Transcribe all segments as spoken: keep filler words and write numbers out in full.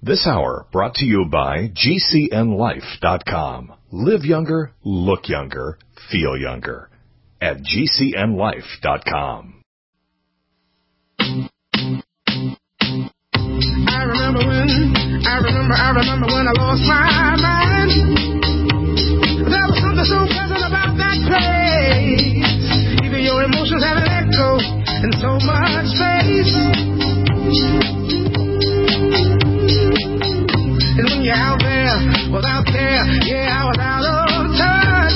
This hour brought to you by G C N life dot com. Live younger, look younger, feel younger at G C N life dot com. I remember when, I remember, I remember when I lost my mind. There was something so pleasant about that place. Even your emotions have an echo in so much space. And when you're out there, without there, yeah, I was out of touch.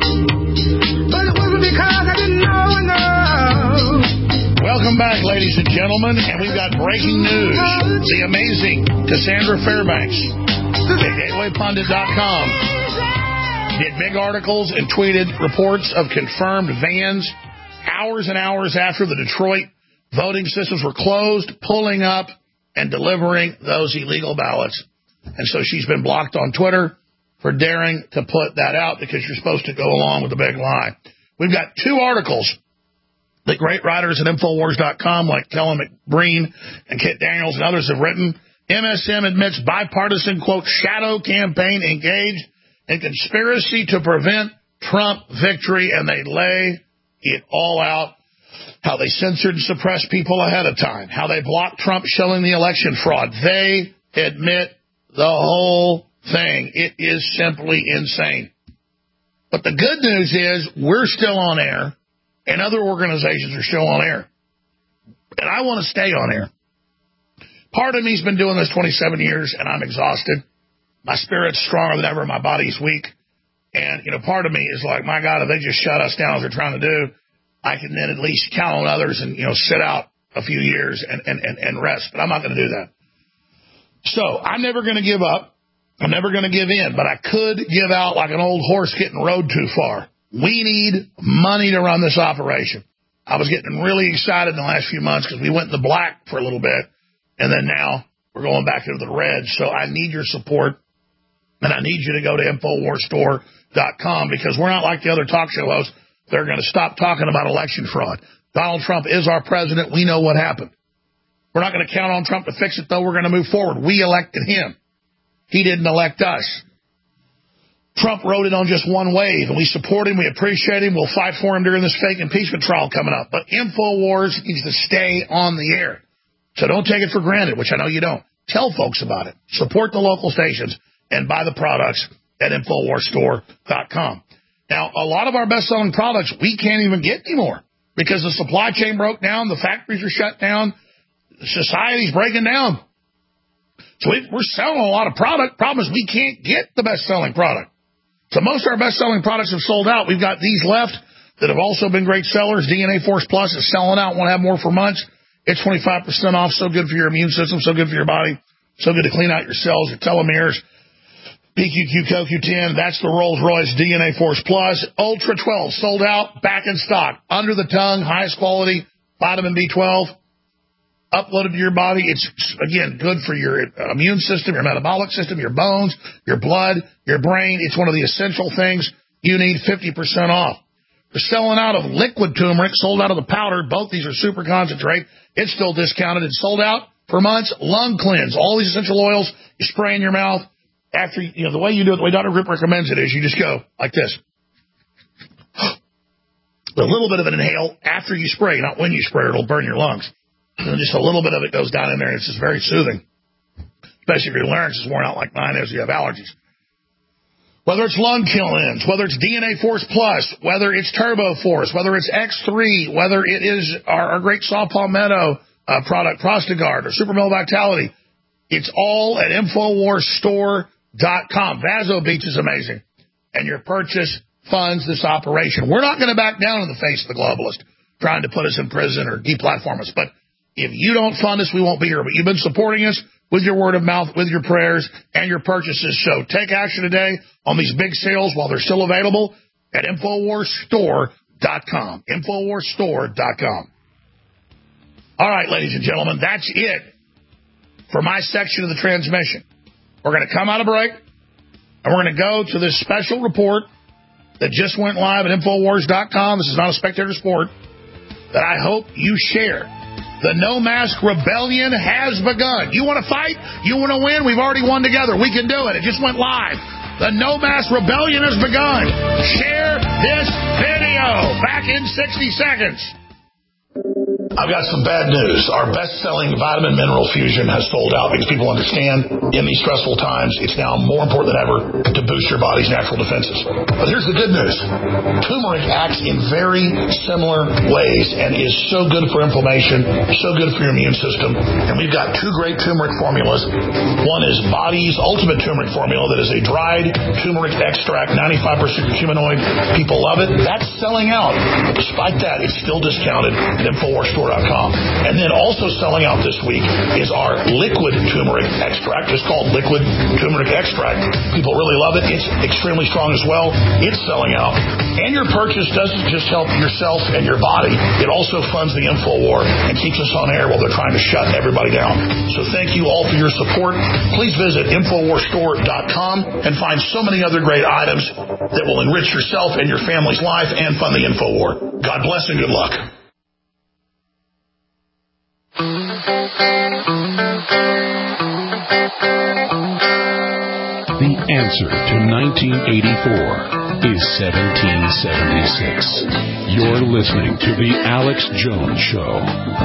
But it wasn't because I didn't know enough. Welcome back, ladies and gentlemen, and we've got breaking news. The amazing Cassandra Fairbanks at gateway pundit dot com did big articles and tweeted reports of confirmed vans hours and hours after the Detroit voting systems were closed, pulling up and delivering those illegal ballots. And so she's been blocked on Twitter for daring to put that out because you're supposed to go along with the big lie. We've got two articles that great writers at Infowars dot com like Kellen McBreen and Kit Daniels and others have written. M S M admits bipartisan, quote, shadow campaign engaged in conspiracy to prevent Trump victory, and they lay it all out. How they censored and suppressed people ahead of time. How they blocked Trump showing the election fraud. They admit the whole thing. It is simply insane. But the good news is we're still on air, and other organizations are still on air. And I want to stay on air. Part of me's been doing this twenty-seven years, and I'm exhausted. My spirit's stronger than ever. My body's weak. And, you know, part of me is like, my God, if they just shut us down as they're trying to do, I can then at least count on others and, you know, sit out a few years and, and, and, and rest. But I'm not going to do that. So I'm never going to give up. I'm never going to give in. But I could give out like an old horse getting rode too far. We need money to run this operation. I was getting really excited in the last few months because we went in the black for a little bit. And then now we're going back into the red. So I need your support. And I need you to go to Infowars store dot com because we're not like the other talk show hosts. They're going to stop talking about election fraud. Donald Trump is our president. We know what happened. We're not going to count on Trump to fix it, though. We're going to move forward. We elected him. He didn't elect us. Trump rode it on just one wave, and we support him. We appreciate him. We'll fight for him during this fake impeachment trial coming up. But Infowars needs to stay on the air. So don't take it for granted, which I know you don't. Tell folks about it. Support the local stations and buy the products at Infowars store dot com. Now, a lot of our best-selling products we can't even get anymore because the supply chain broke down, the factories are shut down, society's breaking down. So we, we're selling a lot of product. Problem is we can't get the best-selling product. So most of our best-selling products have sold out. We've got these left that have also been great sellers. D N A Force Plus is selling out. Won't have more for months. It's twenty-five percent off. So good for your immune system. So good for your body. So good to clean out your cells, your telomeres. P Q Q C O Q ten, that's the Rolls-Royce D N A Force Plus. Ultra twelve, sold out, back in stock. Under the tongue, highest quality, vitamin B twelve, uploaded to your body. It's, again, good for your immune system, your metabolic system, your bones, your blood, your brain. It's one of the essential things you need, fifty percent off. They're selling out of liquid turmeric, sold out of the powder. Both these are super concentrate. It's still discounted. It's sold out for months. Lung cleanse, all these essential oils you spray in your mouth. After, you know, the way you do it, the way Doctor Grip recommends it is you just go like this. A little bit of an inhale after you spray, not when you spray, it'll burn your lungs. And then just a little bit of it goes down in there, and it's just very soothing. Especially if your larynx is worn out like mine is, you have allergies. Whether it's lung cleanse, whether it's D N A Force Plus, whether it's Turbo Force, whether it's X three, whether it is our, our great Saw Palmetto uh, product, Prostagard, or Super Male Vitality, it's all at Infowars store dot com. Vaso Beach is amazing. And your purchase funds this operation. We're not going to back down in the face of the globalist trying to put us in prison or deplatform us. But if you don't fund us, we won't be here. But you've been supporting us with your word of mouth, with your prayers, and your purchases. So take action today on these big sales while they're still available at Infowars store dot com. Infowars store dot com. All right, ladies and gentlemen, that's it for my section of the transmission. We're going to come out of break, and we're going to go to this special report that just went live at Infowars dot com. This is not a spectator sport, that I hope you share. The No Mask Rebellion has begun. You want to fight? You want to win? We've already won together. We can do it. It just went live. The No Mask Rebellion has begun. Share this video. Back in sixty seconds. I've got some bad news. Our best-selling vitamin mineral fusion has sold out because people understand in these stressful times it's now more important than ever to boost your body's natural defenses. But here's the good news. Turmeric acts in very similar ways and is so good for inflammation, so good for your immune system. And we've got two great turmeric formulas. One is Body's Ultimate Turmeric Formula that is a dried turmeric extract, ninety-five percent curcuminoid. People love it. That's selling out. But despite that, it's still discounted at Infowars Store dot com. And then also selling out this week is our liquid turmeric extract, just called liquid turmeric extract. People really love it. It's extremely strong as well. It's selling out. And your purchase doesn't just help yourself and your body. It also funds the InfoWar and keeps us on air while they're trying to shut everybody down. So thank you all for your support. Please visit Infowars Store dot com and find so many other great items that will enrich yourself and your family's life and fund the InfoWar. God bless and good luck. The answer to nineteen eighty-four is seventeen seventy-six. You're listening to The Alex Jones Show.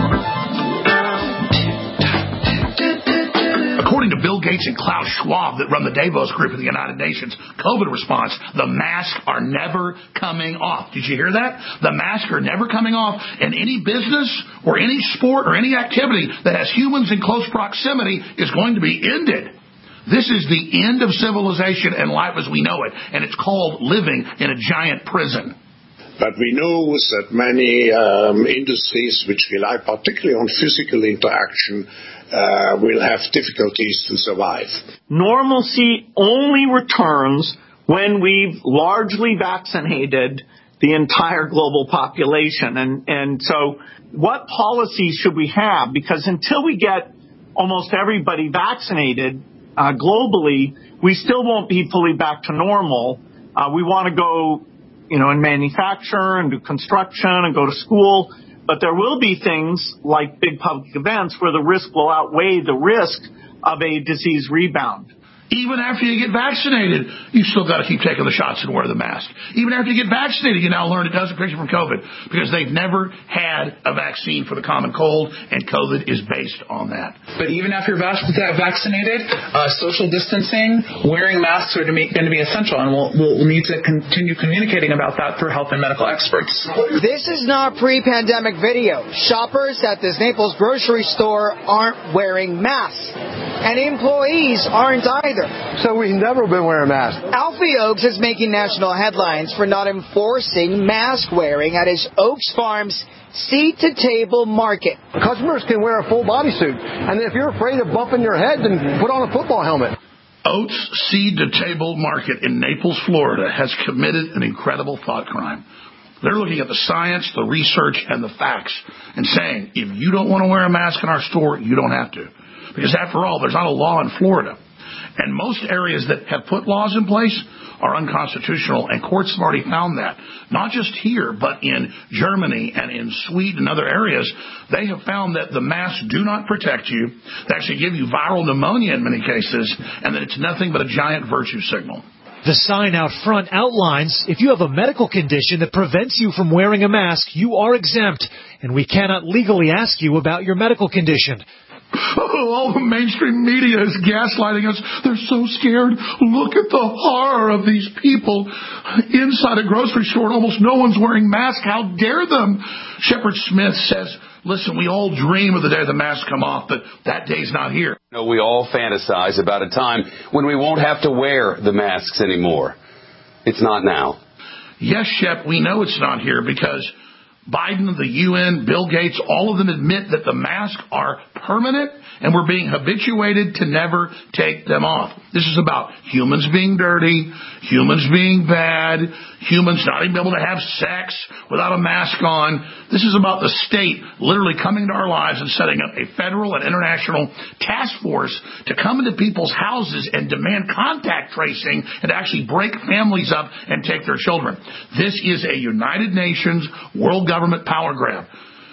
According to Bill Gates and Klaus Schwab that run the Davos Group of the United Nations COVID response, the masks are never coming off. Did you hear that? The masks are never coming off, and any business or any sport or any activity that has humans in close proximity is going to be ended. This is the end of civilization and life as we know it, and it's called living in a giant prison. But we know that many um, industries which rely particularly on physical interaction uh, will have difficulties to survive. Normalcy only returns when we've largely vaccinated the entire global population. And, and so what policies should we have? Because until we get almost everybody vaccinated uh, globally, we still won't be fully back to normal. Uh, we want to go, you know, in manufacture and do construction and go to school. But there will be things like big public events where the risk will outweigh the risk of a disease rebound. Even after you get vaccinated, you still got to keep taking the shots and wear the mask. Even after you get vaccinated, you now learn it doesn't protect you from COVID because they've never had a vaccine for the common cold, and COVID is based on that. But even after you're vaccinated, uh, social distancing, wearing masks are going to be essential, and we'll, we'll need to continue communicating about that through health and medical experts. This is not a pre-pandemic video. Shoppers at this Naples grocery store aren't wearing masks, and employees aren't either. So we've never been wearing masks. Alfie Oakes is making national headlines for not enforcing mask wearing at his Oaks Farms seed-to-table market. Customers can wear a full bodysuit, and if you're afraid of bumping your head, then put on a football helmet. Oats Seed-to-Table Market in Naples, Florida has committed an incredible thought crime. They're looking at the science, the research, and the facts and saying, if you don't want to wear a mask in our store, you don't have to. Because after all, there's not a law in Florida. And most areas that have put laws in place are unconstitutional, and courts have already found that. Not just here, but in Germany and in Sweden and other areas, they have found that the masks do not protect you. They actually give you viral pneumonia in many cases, and that it's nothing but a giant virtue signal. The sign out front outlines if you have a medical condition that prevents you from wearing a mask, you are exempt, and we cannot legally ask you about your medical condition. Oh, all the mainstream media is gaslighting us. They're so scared. Look at the horror of these people inside a grocery store and almost no one's wearing masks. How dare them? Shepard Smith says, listen, we all dream of the day the masks come off, but that day's not here. You know, we all fantasize about a time when we won't have to wear the masks anymore. It's not now. Yes, Shep, we know it's not here because Biden, the U N, Bill Gates, all of them admit that the masks are permanent and we're being habituated to never take them off. This is about humans being dirty, humans being bad, humans not even able to have sex without a mask on. This is about the state literally coming into our lives and setting up a federal and international task force to come into people's houses and demand contact tracing and actually break families up and take their children. This is a United Nations world government power grab.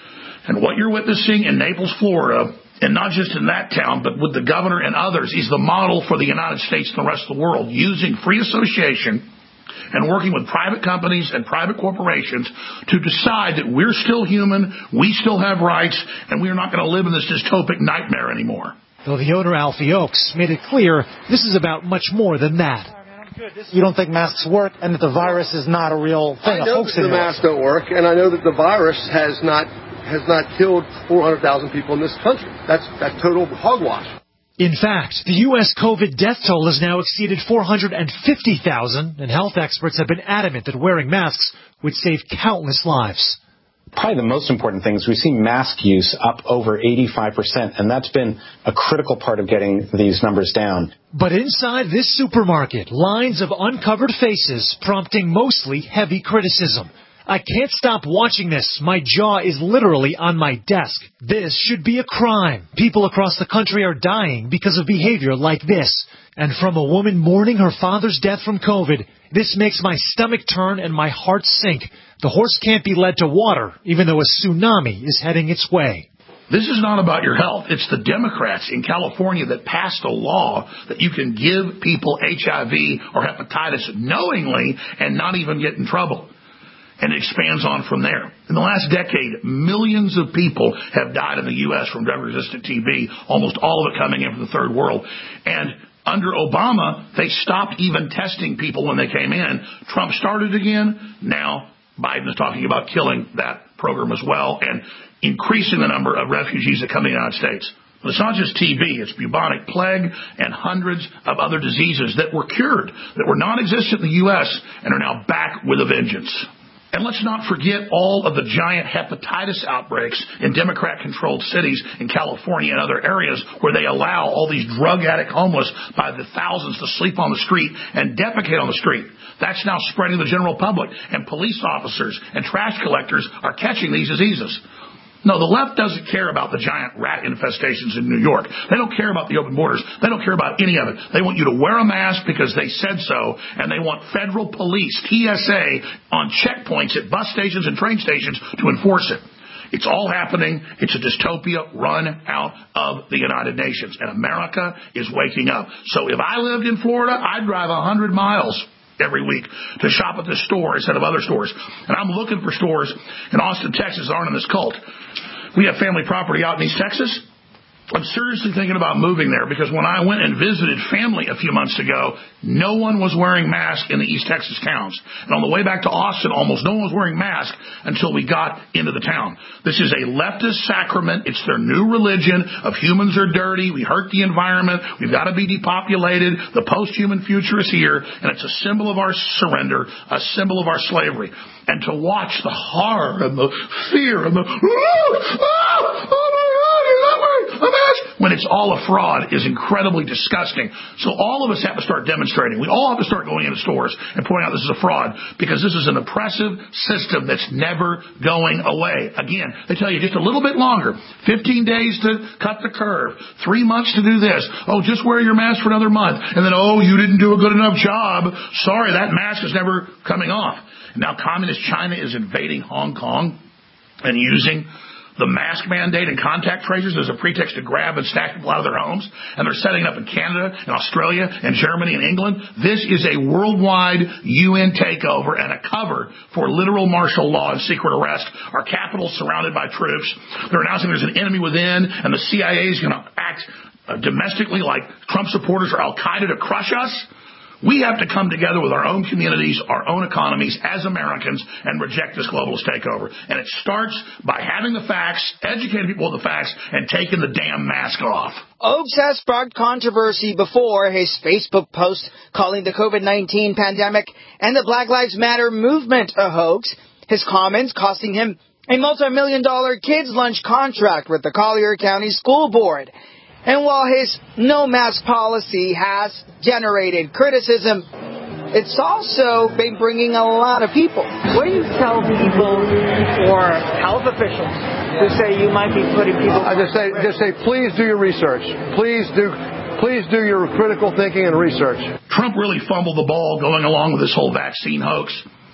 And what you're witnessing in Naples, Florida, and not just in that town, but with the governor and others, is the model for the United States and the rest of the world, using free association and working with private companies and private corporations to decide that we're still human, we still have rights, and we're not going to live in this dystopic nightmare anymore. Though the owner, Alfie Oakes, made it clear this is about much more than that. You don't think masks work and that the virus is not a real thing? I know that the masks don't work, and I know that the virus has not has not killed four hundred thousand people in this country. That's that's total hogwash. In fact, the U S COVID death toll has now exceeded four hundred fifty thousand, and health experts have been adamant that wearing masks would save countless lives. Probably the most important thing is we've seen mask use up over eighty-five percent, and that's been a critical part of getting these numbers down. But inside this supermarket, lines of uncovered faces prompting mostly heavy criticism. I can't stop watching this. My jaw is literally on my desk. This should be a crime. People across the country are dying because of behavior like this. And from a woman mourning her father's death from COVID, this makes my stomach turn and my heart sink. The horse can't be led to water, even though a tsunami is heading its way. This is not about your health. It's the Democrats in California that passed a law that you can give people H I V or hepatitis knowingly and not even get in trouble. And it expands on from there. In the last decade, millions of people have died in the U S from drug-resistant T B, almost all of it coming in from the third world. And under Obama, they stopped even testing people when they came in. Trump started again. Now Biden is talking about killing that program as well and increasing the number of refugees that come to the United States. But it's not just T B, it's bubonic plague and hundreds of other diseases that were cured, that were non-existent in the U S and are now back with a vengeance. And let's not forget all of the giant hepatitis outbreaks in Democrat-controlled cities in California and other areas where they allow all these drug addict homeless by the thousands to sleep on the street and defecate on the street. That's now spreading to the general public, and police officers and trash collectors are catching these diseases. No, the left doesn't care about the giant rat infestations in New York. They don't care about the open borders. They don't care about any of it. They want you to wear a mask because they said so, and they want federal police, T S A, on checkpoints at bus stations and train stations to enforce it. It's all happening. It's a dystopia run out of the United Nations, and America is waking up. So if I lived in Florida, I'd drive one hundred miles every week to shop at this store instead of other stores. And I'm looking for stores in Austin, Texas that aren't in this cult. We have family property out in East Texas. I'm seriously thinking about moving there because when I went and visited family a few months ago, no one was wearing masks in the East Texas towns. And on the way back to Austin, almost no one was wearing masks until we got into the town. This is a leftist sacrament. It's their new religion of humans are dirty. We hurt the environment. We've got to be depopulated. The post-human future is here. And it's a symbol of our surrender, a symbol of our slavery. And to watch the horror and the fear and the, oh, oh, oh my God, you're not wearing a mask, when it's all a fraud is incredibly disgusting. So all of us have to start demonstrating. We all have to start going into stores and pointing out this is a fraud because this is an oppressive system that's never going away. Again, they tell you just a little bit longer, fifteen days to cut the curve, three months to do this. Oh, just wear your mask for another month. And then, oh, you didn't do a good enough job. Sorry, that mask is never coming off. Now, communist China is invading Hong Kong and using the mask mandate and contact tracers as a pretext to grab and stack people out of their homes. And they're setting up in Canada and Australia and Germany and England. This is a worldwide U N takeover and a cover for literal martial law and secret arrest. Our capital surrounded by troops. They're announcing there's an enemy within, and the C I A is going to act uh, domestically like Trump supporters or Al-Qaeda to crush us. We have to come together with our own communities, our own economies as Americans and reject this globalist takeover. And it starts by having the facts, educating people with the facts, and taking the damn mask off. Oakes has sparked controversy before his Facebook post calling the COVID nineteen pandemic and the Black Lives Matter movement a hoax. His comments costing him a multi-million dollar kids' lunch contract with the Collier County School Board. And while his no-mask policy has generated criticism, it's also been bringing a lot of people. What do you tell people or health officials who say you might be putting people... I just say, just say, please do your research. Please do... Please do your critical thinking and research. Trump really fumbled the ball going along with this whole vaccine hoax.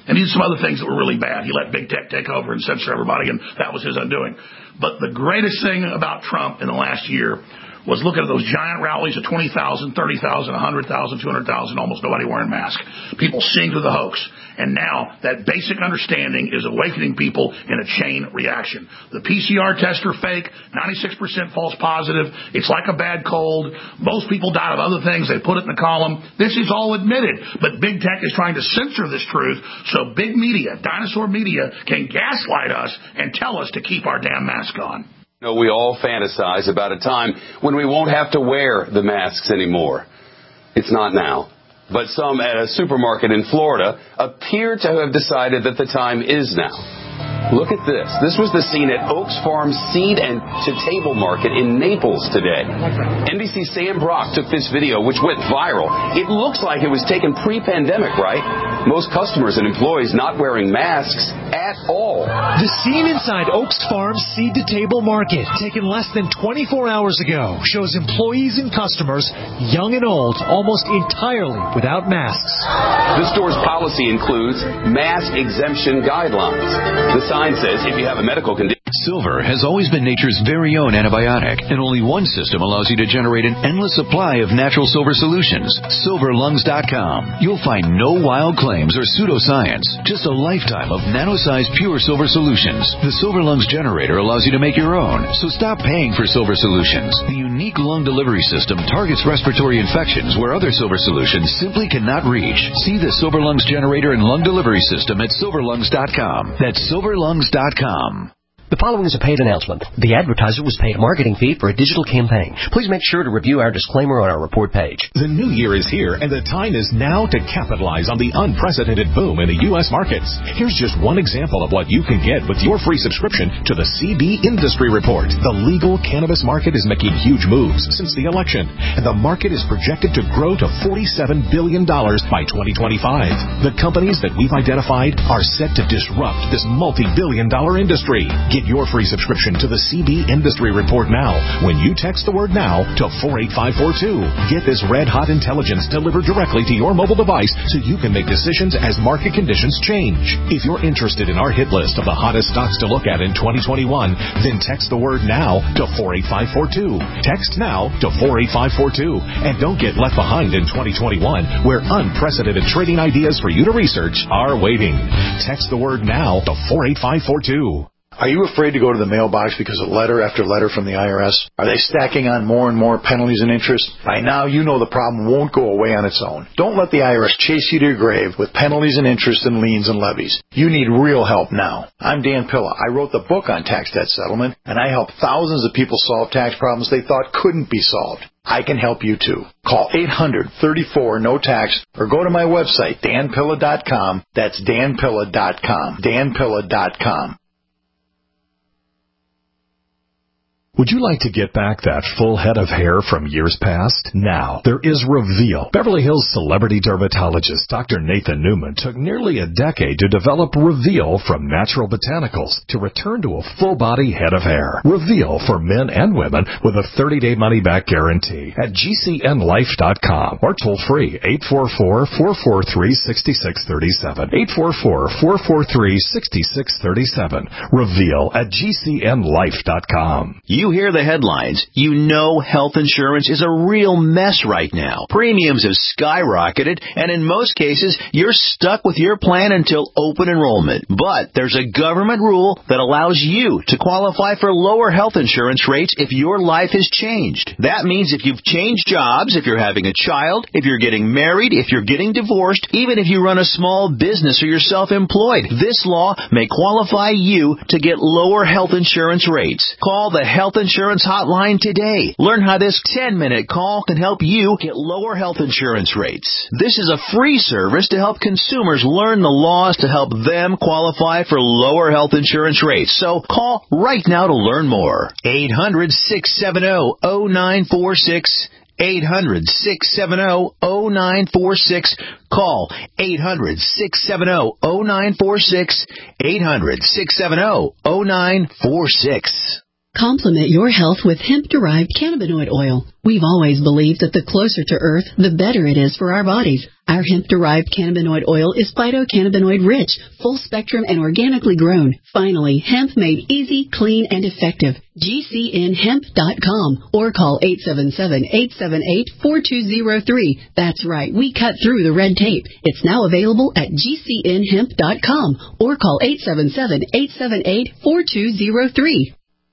And he did some other things that were really bad. He let big tech take over and censor everybody, and that was his undoing. But the greatest thing about Trump in the last year was look at those giant rallies of twenty thousand, thirty thousand, one hundred thousand, two hundred thousand, almost nobody wearing masks. People seeing through the hoax. And now that basic understanding is awakening people in a chain reaction. The P C R tests are fake, ninety-six percent false positive. It's like a bad cold. Most people died of other things. They put it in the column. This is all admitted. But big tech is trying to censor this truth so big media, dinosaur media, can gaslight us and tell us to keep our damn mask on. No, we all fantasize about a time when we won't have to wear the masks anymore. It's not now. But some at a supermarket in Florida appear to have decided that the time is now. Look at this. This was the scene at Oaks Farm Seed and to Table Market in Naples today. N B C's Sam Brock took this video, which went viral. It looks like it was taken pre-pandemic, right? Most customers and employees not wearing masks at all. The scene inside Oaks Farm Seed to Table Market, taken less than twenty-four hours ago, shows employees and customers, young and old, almost entirely without masks. The store's policy includes mask exemption guidelines. The sign says if you have a medical condition... Silver has always been nature's very own antibiotic, and only one system allows you to generate an endless supply of natural silver solutions. silver lungs dot com. You'll find no wild claims or pseudoscience, just a lifetime of nano-sized pure silver solutions. The Silver Lungs generator allows you to make your own, so stop paying for silver solutions. The unique lung delivery system targets respiratory infections where other silver solutions simply cannot reach. See the Silver Lungs generator and lung delivery system at silver lungs dot com. That's silver lungs dot com. The following is a paid announcement. The advertiser was paid a marketing fee for a digital campaign. Please make sure to review our disclaimer on our report page. The new year is here, and the time is now to capitalize on the unprecedented boom in the U S markets. Here's just one example of what you can get with your free subscription to the C B Industry Report. The legal cannabis market is making huge moves since the election, and the market is projected to grow to forty-seven billion dollars by twenty twenty-five. The companies that we've identified are set to disrupt this multi-billion dollar industry. Get your free subscription to the C B Industry Report now when you text the word NOW to four eight five four two. Get this red-hot intelligence delivered directly to your mobile device so you can make decisions as market conditions change. If you're interested in our hit list of the hottest stocks to look at in twenty twenty-one, then text the word NOW to four eight five four two. Text NOW to four eight five four two. And don't get left behind in twenty twenty-one, where unprecedented trading ideas for you to research are waiting. Text the word NOW to four eight five four two. Are you afraid to go to the mailbox because of letter after letter from the I R S? Are they stacking on more and more penalties and interest? By now, you know the problem won't go away on its own. Don't let the I R S chase you to your grave with penalties and interest and liens and levies. You need real help now. I'm Dan Pilla. I wrote the book on tax debt settlement, and I help thousands of people solve tax problems they thought couldn't be solved. I can help you too. Call eight hundred, thirty-four, no tax or go to my website, dan pilla dot com. That's dan pilla dot com. dan pilla dot com. Would you like to get back that full head of hair from years past? Now, there is Reveal. Beverly Hills celebrity dermatologist Doctor Nathan Newman took nearly a decade to develop Reveal from natural botanicals to return to a full-body head of hair. Reveal for men and women with a thirty-day money-back guarantee at G C N life dot com or toll-free eight four four, four four three, six six three seven. eight four four, four four three, six six three seven. Reveal at G C N life dot com. You hear the headlines. You know health insurance is a real mess right now. Premiums have skyrocketed, and in most cases, you're stuck with your plan until open enrollment. But there's a government rule that allows you to qualify for lower health insurance rates if your life has changed. That means if you've changed jobs, if you're having a child, if you're getting married, if you're getting divorced, even if you run a small business or you're self-employed, this law may qualify you to get lower health insurance rates. Call the Health Insurance Hotline today. Learn how this ten-minute call can help you get lower health insurance rates. This is a free service to help consumers learn the laws to help them qualify for lower health insurance rates. So call right now to learn more. eight hundred, six seven zero, zero nine four six. eight hundred, six seven zero, zero nine four six. Call eight hundred, six seven zero, zero nine four six. eight hundred, six seven zero, zero nine four six. Complement your health with hemp-derived cannabinoid oil. We've always believed that the closer to Earth, the better it is for our bodies. Our hemp-derived cannabinoid oil is phytocannabinoid-rich, full-spectrum, and organically grown. Finally, hemp made easy, clean, and effective. G C N hemp dot com or call eight seven seven, eight seven eight, four two zero three. That's right, we cut through the red tape. It's now available at G C N hemp dot com or call eight seven seven, eight seven eight, four two zero three.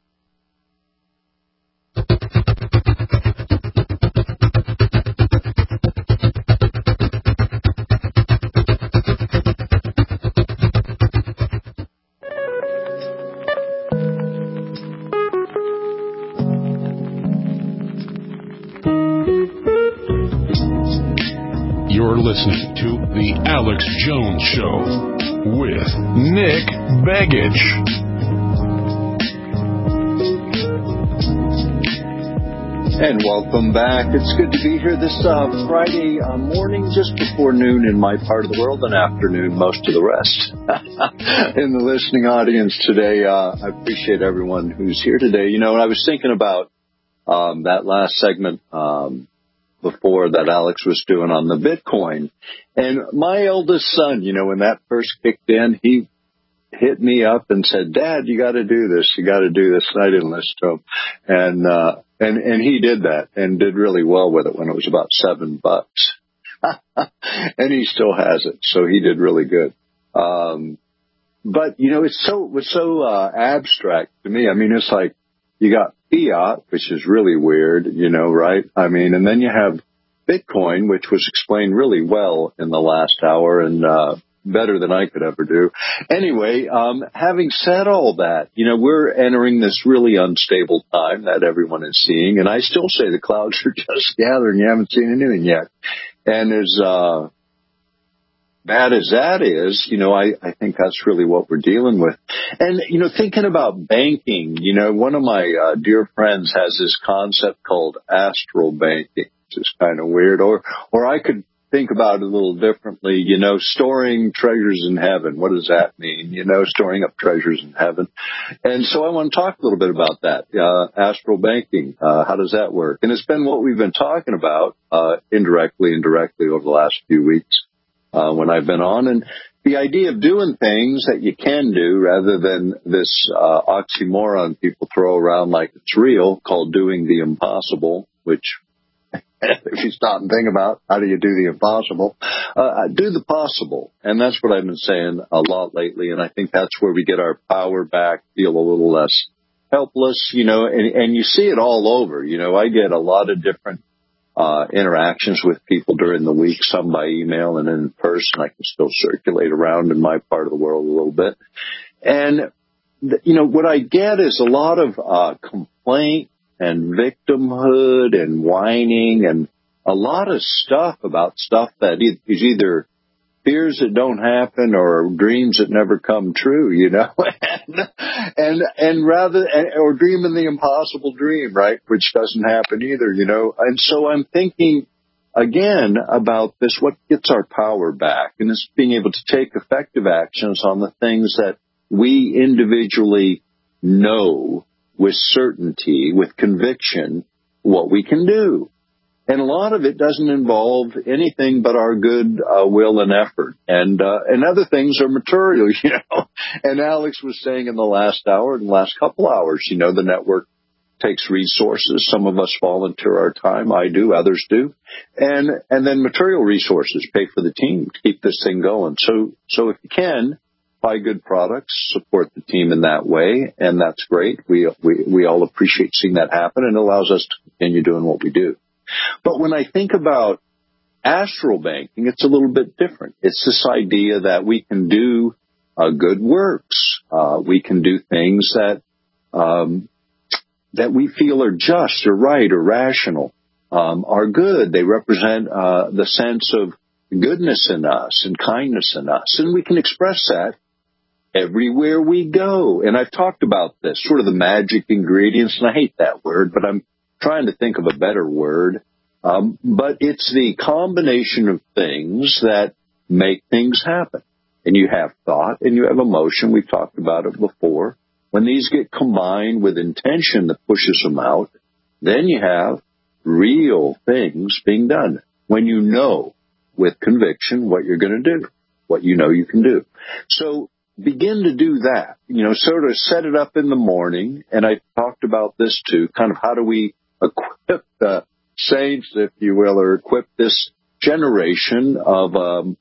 You're listening to The Alex Jones Show with Nick Begich. And welcome back. It's good to be here this uh, Friday uh, morning, just before noon in my part of the world, and afternoon most of the rest. In the listening audience today, uh, I appreciate everyone who's here today. You know, I was thinking about um, that last segment um before that Alex was doing on the Bitcoin. And my eldest son, you know, when that first kicked in, he hit me up and said, Dad, you got to do this. You got to do this. And I didn't listen to him. And, uh, and, and he did that and did really well with it when it was about seven bucks. And he still has it. So he did really good. Um, but, you know, it's so, it was so, uh, abstract to me. I mean, it's like, you got fiat, which is really weird, you know, right? I mean, and then you have Bitcoin, which was explained really well in the last hour and uh, better than I could ever do. Anyway, um, having said all that, you know, we're entering this really unstable time that everyone is seeing. And I still say the clouds are just gathering. You haven't seen anything yet. And as uh, bad as that is, you know, I, I think that's really what we're dealing with. And, you know, thinking about banking, you know, one of my uh, dear friends has this concept called astral banking, which is kind of weird. Or, or I could think about it a little differently, you know, storing treasures in heaven. What does that mean? You know, storing up treasures in heaven. And so I want to talk a little bit about that, uh, astral banking. Uh, how does that work? And it's been what we've been talking about, uh, indirectly and directly over the last few weeks. Uh, when I've been on, and the idea of doing things that you can do rather than this uh, oxymoron people throw around like it's real called doing the impossible, which if you stop and think about how do you do the impossible, uh, do the possible. And that's what I've been saying a lot lately, and I think that's where we get our power back, feel a little less helpless, you know, and, and you see it all over. You know, I get a lot of different Uh, interactions with people during the week, some by email and in person. I can still circulate around in my part of the world a little bit. And, th- you know, what I get is a lot of uh, complaint and victimhood and whining and a lot of stuff about stuff that is either fears that don't happen or dreams that never come true, you know, and, and, and rather, or dreaming the impossible dream, right, which doesn't happen either, you know. And so I'm thinking again about this, what gets our power back, and it's being able to take effective actions on the things that we individually know with certainty, with conviction, what we can do. And a lot of it doesn't involve anything but our good uh, will and effort. And uh, and other things are material, you know. And Alex was saying in the last hour, in the last couple hours, you know, the network takes resources. Some of us volunteer our time. I do. Others do. And and then material resources pay for the team to keep this thing going. So so if you can, buy good products, support the team in that way, and that's great. We we we all appreciate seeing that happen, and it allows us to continue doing what we do. But when I think about astral banking, it's a little bit different. It's this idea that we can do uh, good works. Uh, we can do things that um, that we feel are just or right or rational, um, are good. They represent uh, the sense of goodness in us and kindness in us. And we can express that everywhere we go. And I've talked about this, sort of the magic ingredients, and I hate that word, but I'm trying to think of a better word. Um, but it's the combination of things that make things happen. And you have thought and you have emotion. We've talked about it before. When these get combined with intention that pushes them out, then you have real things being done. When you know with conviction what you're going to do, what you know you can do. So begin to do that, you know, sort of set it up in the morning. And I talked about this too, kind of how do we equip the saints, if you will, or equip this generation of um,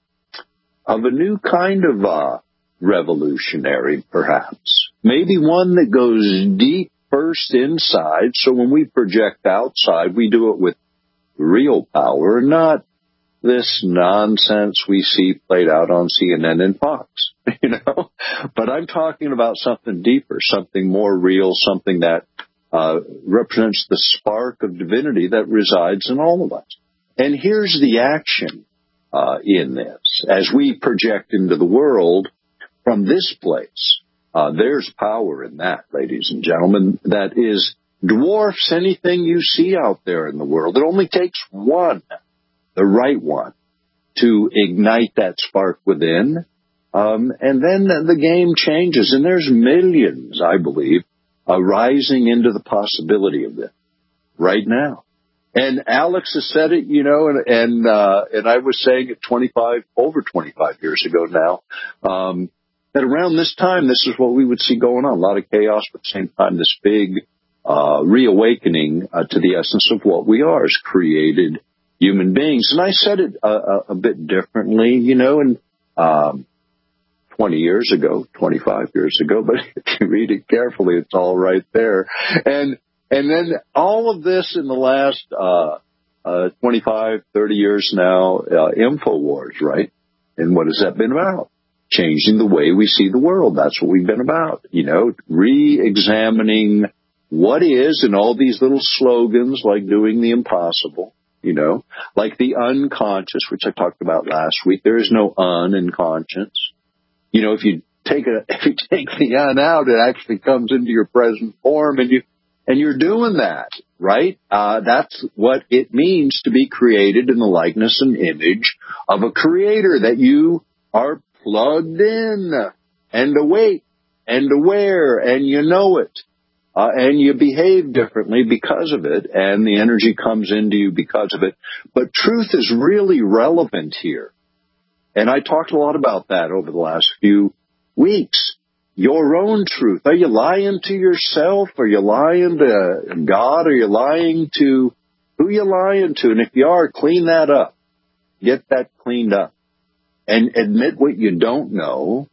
of a new kind of uh, revolutionary, perhaps. Maybe one that goes deep first inside, so when we project outside, we do it with real power, not this nonsense we see played out on C N N and Fox, you know. But I'm talking about something deeper, something more real, something that uh, represents the spark of divinity that resides in all of us. And here's the action uh, in this. As we project into the world from this place, uh, there's power in that, ladies and gentlemen, that is dwarfs anything you see out there in the world. It only takes one, the right one, to ignite that spark within. Um, and then the game changes. And there's millions, I believe, uh, rising into the possibility of this right now. And Alex has said it, you know, and and, uh, and I was saying it twenty-five, over twenty-five years ago now, um, that around this time, this is what we would see going on. A lot of chaos, but at the same time, this big uh, reawakening uh, to the essence of what we are as created human beings. And I said it a, a, a bit differently, you know, and um, twenty years ago, twenty-five years ago, but if you read it carefully, it's all right there. And And then all of this in the last uh, uh, twenty-five, thirty years now, uh, InfoWars, right? And what has that been about? Changing the way we see the world. That's what we've been about, you know, re-examining what is, and all these little slogans like doing the impossible, you know, like the unconscious, which I talked about last week. There is no un in conscience. You know, if you take a, if you take the un out, it actually comes into your present form, and you, And you're doing that, right? Uh, that's what it means to be created in the likeness and image of a creator, that you are plugged in and awake and aware, and you know it, uh, and you behave differently because of it, and the energy comes into you because of it. But truth is really relevant here. And I talked a lot about that over the last few weeks. Your own truth. Are you lying to yourself? Are you lying to God? Are you lying to who you lying to? And if you are, clean that up. Get that cleaned up. And admit what you don't know.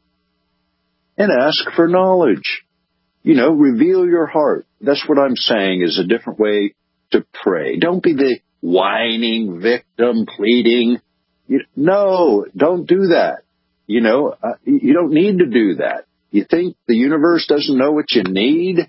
And ask for knowledge. You know, reveal your heart. That's what I'm saying is a different way to pray. Don't be the whining victim pleading. You, no, don't do that. You know, uh, you don't need to do that. You think the universe doesn't know what you need?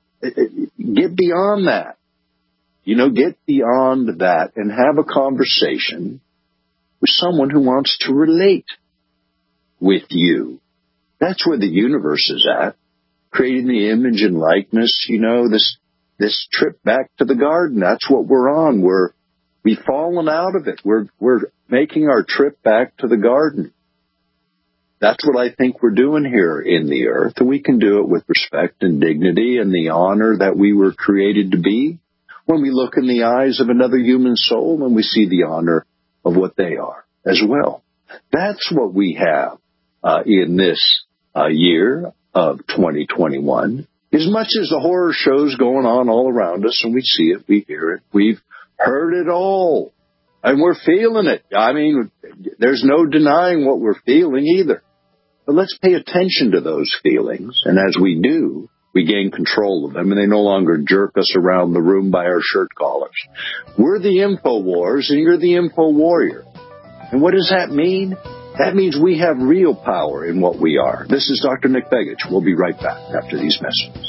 Get beyond that. You know, get beyond that and have a conversation with someone who wants to relate with you. That's where the universe is at. Creating the image and likeness, you know, this this trip back to the garden. That's what we're on. We're we've fallen out of it. We're we're making our trip back to the garden. That's what I think we're doing here in the earth, and we can do it with respect and dignity and the honor that we were created to be. When we look in the eyes of another human soul, and we see the honor of what they are as well. That's what we have uh, in this uh, year of twenty twenty-one. As much as the horror shows going on all around us, and we see it, we hear it, we've heard it all, and we're feeling it. I mean, there's no denying what we're feeling either. But let's pay attention to those feelings, and as we do, we gain control of them, and they no longer jerk us around the room by our shirt collars. We're the InfoWars, and you're the Info Warrior. And what does that mean? That means we have real power in what we are. This is Doctor Nick Begich. We'll be right back after these messages.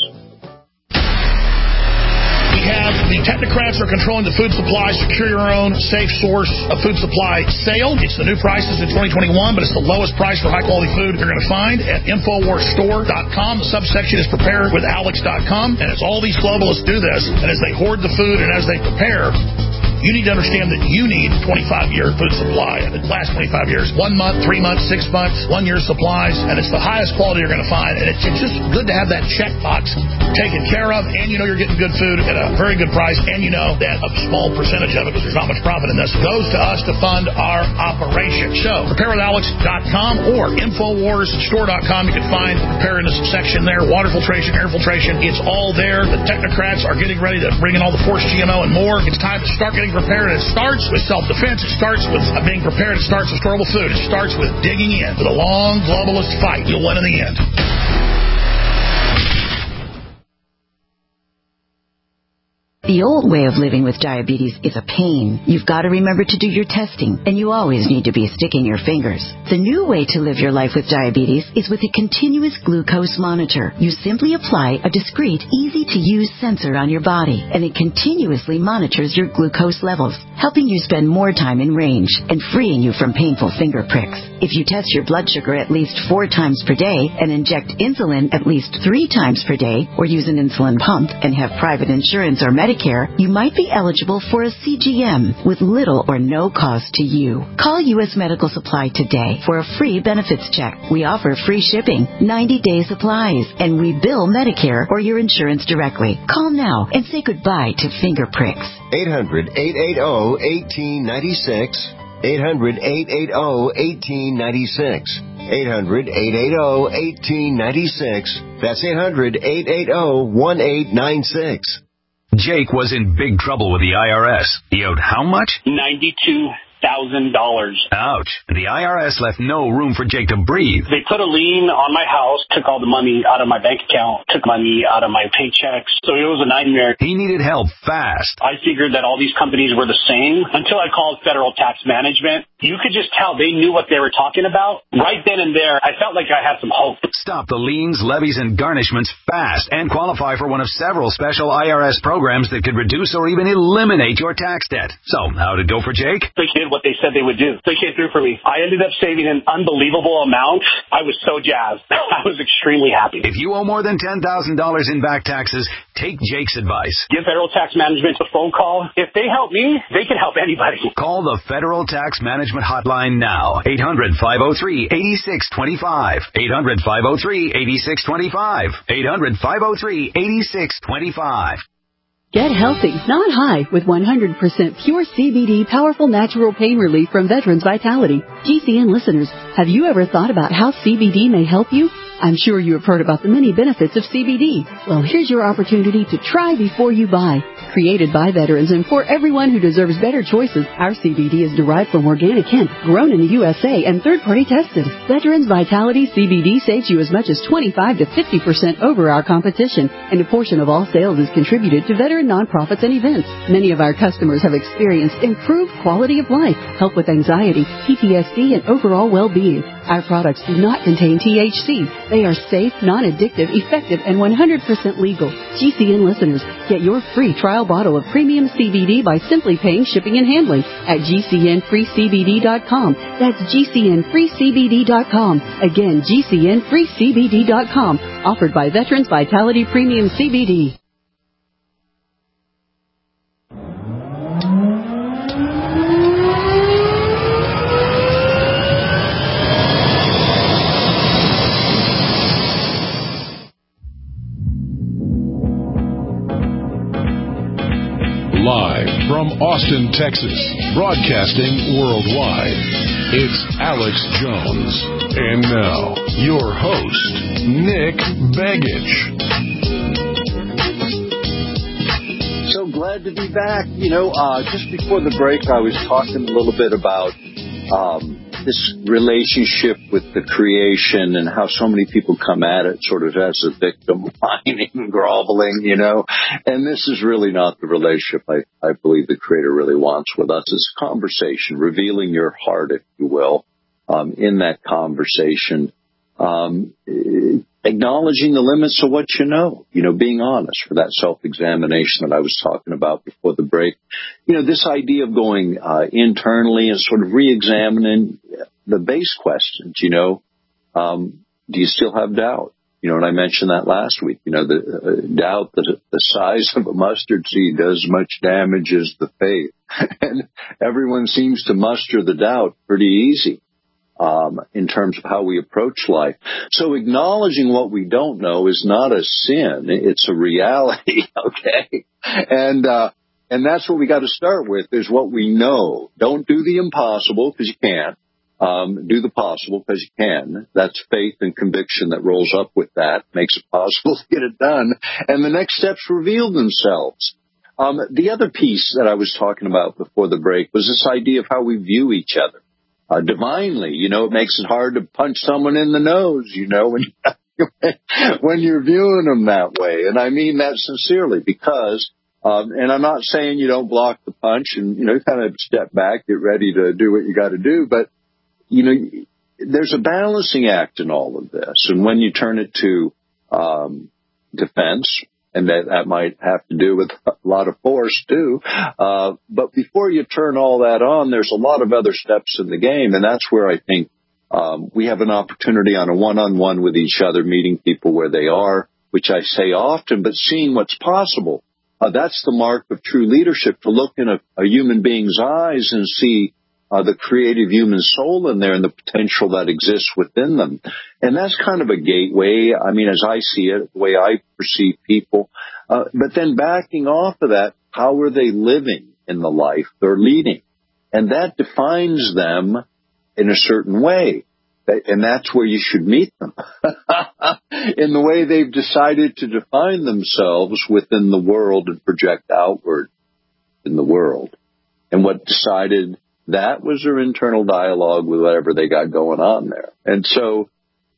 We have the technocrats are controlling the food supply. Secure your own safe source of food supply sale. It's the new prices in twenty twenty-one, but it's the lowest price for high-quality food you're going to find at Infowars Store dot com. The subsection is prepare with alex dot com, and as all these globalists do this, and as they hoard the food and as they prepare, You need to understand that you need twenty-five year food supply. And it lasts twenty-five years. One month, three months, six months, one year supplies, and it's the highest quality you're going to find. And it's, it's just good to have that checkbox taken care of, and you know you're getting good food at a very good price, and you know that a small percentage of it, because there's not much profit in this, goes to us to fund our operation. So, prepare with alex dot com or infowars store dot com. You can find the preparedness section there, water filtration, air filtration. It's all there. The technocrats are getting ready to bring in all the forced G M O and more. It's time to start getting prepared. It starts with self-defense. It starts with being prepared. It starts with storable food. It starts with digging in. For the long globalist fight, you'll win in the end. The old way of living with diabetes is a pain. You've got to remember to do your testing, and you always need to be sticking your fingers. The new way to live your life with diabetes is with a continuous glucose monitor. You simply apply a discreet, easy-to-use sensor on your body, and it continuously monitors your glucose levels, helping you spend more time in range and freeing you from painful finger pricks. If you test your blood sugar at least four times per day and inject insulin at least three times per day, or use an insulin pump and have private insurance or Medicare, you might be eligible for a C G M with little or no cost to you. Call U S Medical Supply today for a free benefits check. We offer free shipping, ninety day supplies, and we bill Medicare or your insurance directly. Call now and say goodbye to finger pricks. eight hundred, eight eight zero, one eight nine six. eight hundred, eight eight zero, one eight nine six. eight hundred, eight eight zero, one eight nine six. That's eight hundred, eight eight zero, one eight nine six. Jake was in big trouble with the I R S. He owed how much? ninety-two thousand dollars. Ouch. The I R S left no room for Jake to breathe. They put a lien on my house, took all the money out of my bank account, took money out of my paychecks. So it was a nightmare. He needed help fast. I figured that all these companies were the same until I called Federal Tax Management. You could just tell they knew what they were talking about. Right then and there, I felt like I had some hope. Stop the liens, levies, and garnishments fast and qualify for one of several special I R S programs that could reduce or even eliminate your tax debt. So, how'd it go for Jake? They did what they said they would do. They came through for me. I ended up saving an unbelievable amount. I was so jazzed. I was extremely happy. If you owe more than ten thousand dollars in back taxes, take Jake's advice. Give Federal Tax Management a phone call. If they help me, they can help anybody. Call the Federal Tax Management Hotline now. eight hundred, five oh three, eight six two five. eight hundred, five oh three, eight six two five. eight hundred, five oh three, eight six two five. Get healthy, not high, with one hundred percent pure C B D powerful natural pain relief from Veterans Vitality. G C N listeners, have you ever thought about how C B D may help you? I'm sure you have heard about the many benefits of C B D. Well, here's your opportunity to try before you buy. Created by veterans and for everyone who deserves better choices, our C B D is derived from organic hemp, grown in the U S A and third-party tested. Veterans Vitality C B D saves you as much as twenty-five to fifty percent over our competition, and a portion of all sales is contributed to veteran nonprofits and events. Many of our customers have experienced improved quality of life, help with anxiety, P T S D, and overall well-being. Our products do not contain T H C. They are safe, non-addictive, effective, and one hundred percent legal. G C N listeners, get your free trial bottle of premium C B D by simply paying shipping and handling at G C N free C B D dot com. That's G C N free C B D dot com. Again, G C N free C B D dot com. Offered by Veterans Vitality Premium C B D. Live from Austin, Texas, broadcasting worldwide, it's Alex Jones. And now, your host, Nick Begich. So glad to be back. You know, uh, just before the break, I was talking a little bit about um, this relationship with the creation and how so many people come at it sort of as a victim, whining and groveling, you know. And this is really not the relationship I, I believe the Creator really wants with us. It's a conversation, revealing your heart, if you will, um, in that conversation, um, acknowledging the limits of what you know, you know, being honest for that self-examination that I was talking about before the break. You know, this idea of going uh, internally and sort of re-examining the base questions, you know, um, do you still have doubt? You know, and I mentioned that last week. You know, the uh, doubt that the size of a mustard seed does as much damage as the faith. And everyone seems to muster the doubt pretty easy um, in terms of how we approach life. So acknowledging what we don't know is not a sin. It's a reality, okay? And uh, and that's what we got to start with, is what we know. Don't do the impossible, because you can't. Um, do the possible because you can. That's faith and conviction that rolls up with that, makes it possible to get it done. And the next steps reveal themselves. Um, the other piece that I was talking about before the break was this idea of how we view each other. Uh, divinely, you know, it makes it hard to punch someone in the nose, you know, when, when you're viewing them that way. And I mean that sincerely, because Um, and I'm not saying you don't block the punch and, you know, kind of step back, get ready to do what you got to do. But, you know, there's a balancing act in all of this. And when you turn it to um, defense, and that, that might have to do with a lot of force, too. Uh, but before you turn all that on, there's a lot of other steps in the game. And that's where I think um, we have an opportunity on a one-on-one with each other, meeting people where they are, which I say often, but seeing what's possible. Uh, that's the mark of true leadership, to look in a, a human being's eyes and see uh, the creative human soul in there and the potential that exists within them. And that's kind of a gateway, I mean, as I see it, the way I perceive people. Uh, but then backing off of that, how are they living in the life they're leading? And that defines them in a certain way. And that's where you should meet them, in the way they've decided to define themselves within the world and project outward in the world. And what decided that was their internal dialogue with whatever they got going on there. And so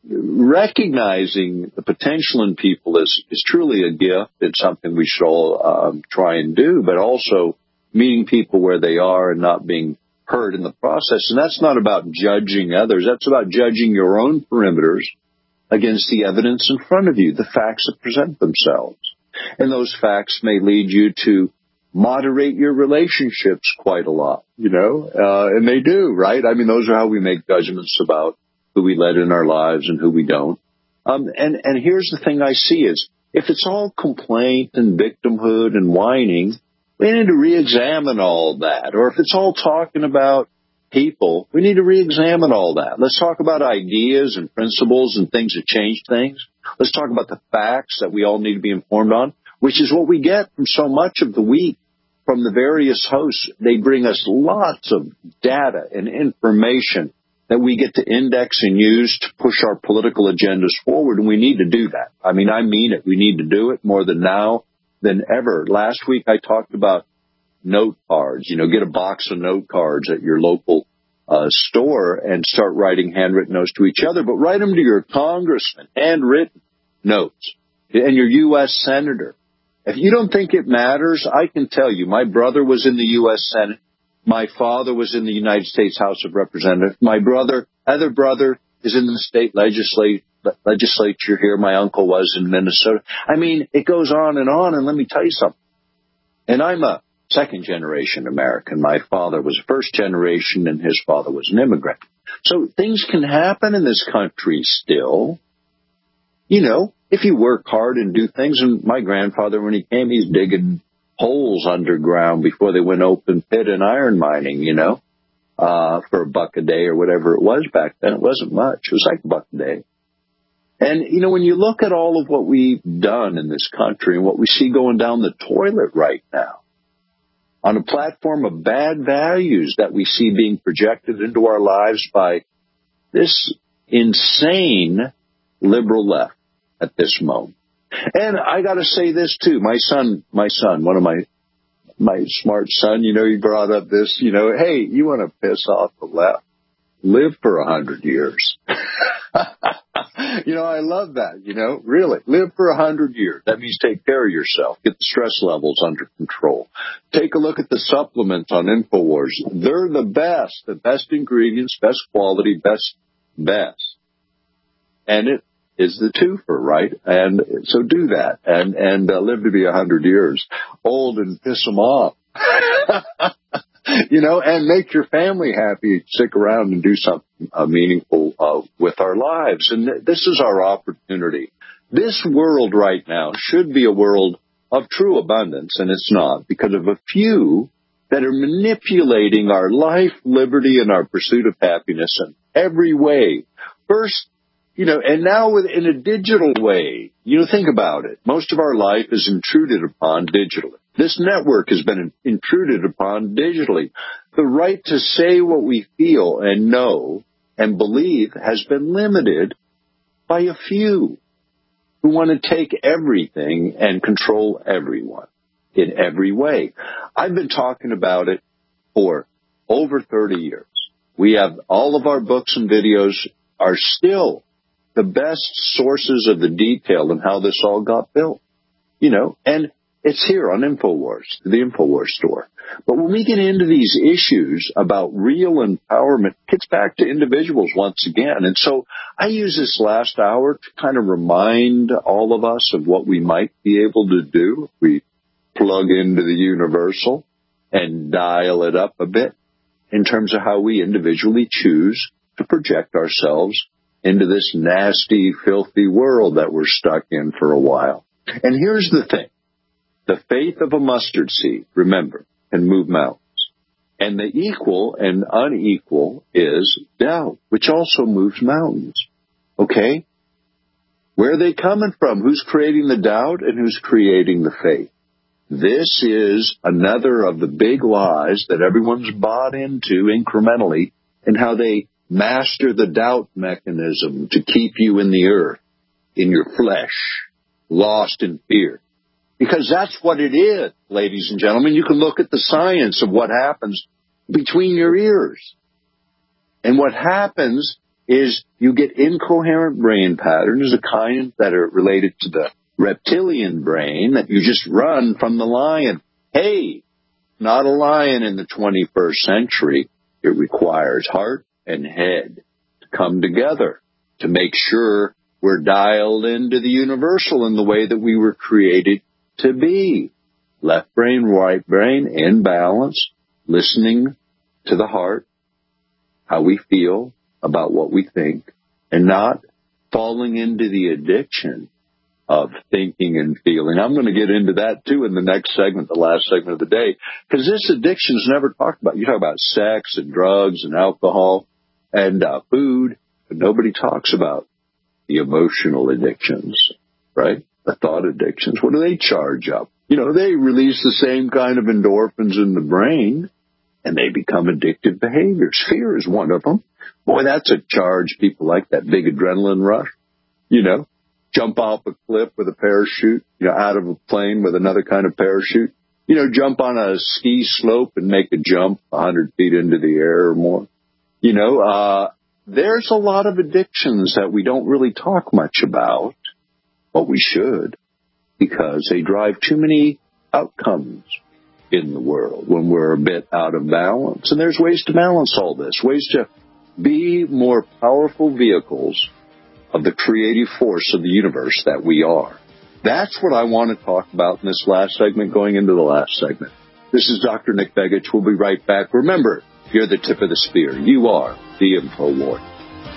recognizing the potential in people is, is truly a gift. It's something we should all um, try and do, but also meeting people where they are and not being hurt in the process. And that's not about judging others. That's about judging your own perimeters against the evidence in front of you, the facts that present themselves. And those facts may lead you to moderate your relationships quite a lot, you know, uh, and they do, right? I mean, those are how we make judgments about who we let in our lives and who we don't. Um, and, and here's the thing I see is, if it's all complaint and victimhood and whining, we need to re-examine all that. Or if it's all talking about people, we need to re-examine all that. Let's talk about ideas and principles and things that change things. Let's talk about the facts that we all need to be informed on, which is what we get from so much of the week from the various hosts. They bring us lots of data and information that we get to index and use to push our political agendas forward, and we need to do that. I mean, I mean it. We need to do it more than now than ever. Last week I talked about note cards. You know, get a box of note cards at your local uh, store and start writing handwritten notes to each other, but write them to your congressman, handwritten notes, and your U S senator. If you don't think it matters, I can tell you, my brother was in the U S Senate. My father was in the United States House of Representatives. My brother, other brother, is in the state legislature. legislature here. My uncle was in Minnesota. I mean, it goes on and on. And let me tell you something. And I'm a second generation American. My father was a first generation and his father was an immigrant. So things can happen in this country still. You know, if you work hard and do things. And my grandfather, when he came, he's digging holes underground before they went open pit and iron mining, you know, uh, for a buck a day or whatever it was back then. It wasn't much. It was like a buck a day. And, you know, when you look at all of what we've done in this country and what we see going down the toilet right now, on a platform of bad values that we see being projected into our lives by this insane liberal left at this moment. And I got to say this, too. My son, my son, one of my my smart son, you know, he brought up this, you know, hey, you want to piss off the left? Live for a hundred years. You know, I love that, you know, really. Live for a hundred years. That means take care of yourself. Get the stress levels under control. Take a look at the supplements on InfoWars. They're the best, the best ingredients, best quality, best, best. And it is the twofer, right? And so do that and, and uh, live to be a hundred years old and piss them off. You know, and make your family happy, stick around and do something uh, meaningful uh, with our lives. And th- this is our opportunity This world right now should be a world of true abundance, and it's not, because of a few that are manipulating our life, liberty, and our pursuit of happiness in every way. First, you know, and now with, in a digital way. You know, think about it. Most of our life is intruded upon digitally. This network has been intruded upon digitally. The right to say what we feel and know and believe has been limited by a few who want to take everything and control everyone in every way. I've been talking about it for over thirty years. We have all of our books and videos are still the best sources of the detail and how this all got built, you know, and it's here on InfoWars, the InfoWars store. But when we get into these issues about real empowerment, it gets back to individuals once again. And so I use this last hour to kind of remind all of us of what we might be able to do if we plug into the universal and dial it up a bit in terms of how we individually choose to project ourselves into this nasty, filthy world that we're stuck in for a while. And here's the thing. The faith of a mustard seed, remember, can move mountains. And the equal and unequal is doubt, which also moves mountains. Okay? Where are they coming from? Who's creating the doubt and who's creating the faith? This is another of the big lies that everyone's bought into incrementally, and how they master the doubt mechanism to keep you in the earth, in your flesh, lost in fear. Because that's what it is, ladies and gentlemen. You can look at the science of what happens between your ears. And what happens is you get incoherent brain patterns, the kind that are related to the reptilian brain, that you just run from the lion. Hey, not a lion in the twenty-first century. It requires heart and head to come together to make sure we're dialed into the universal in the way that we were created to be. Left brain, right brain, in balance, listening to the heart, how we feel about what we think, and not falling into the addiction of thinking and feeling. I'm going to get into that, too, in the next segment, the last segment of the day, because this addiction is never talked about. You talk about sex and drugs and alcohol and uh, food, but nobody talks about the emotional addictions, right? The thought addictions. What do they charge up? You know, they release the same kind of endorphins in the brain, and they become addictive behaviors. Fear is one of them. Boy, that's a charge. People like that big adrenaline rush. You know, jump off a cliff with a parachute, you know, out of a plane with another kind of parachute. You know, jump on a ski slope and make a jump one hundred feet into the air or more. You know, uh, there's a lot of addictions that we don't really talk much about. But we should, because they drive too many outcomes in the world when we're a bit out of balance. And there's ways to balance all this, ways to be more powerful vehicles of the creative force of the universe that we are. That's what I want to talk about in this last segment, going into the last segment. This is Doctor Nick Begich. We'll be right back. Remember, you're the tip of the spear. You are the InfoWars.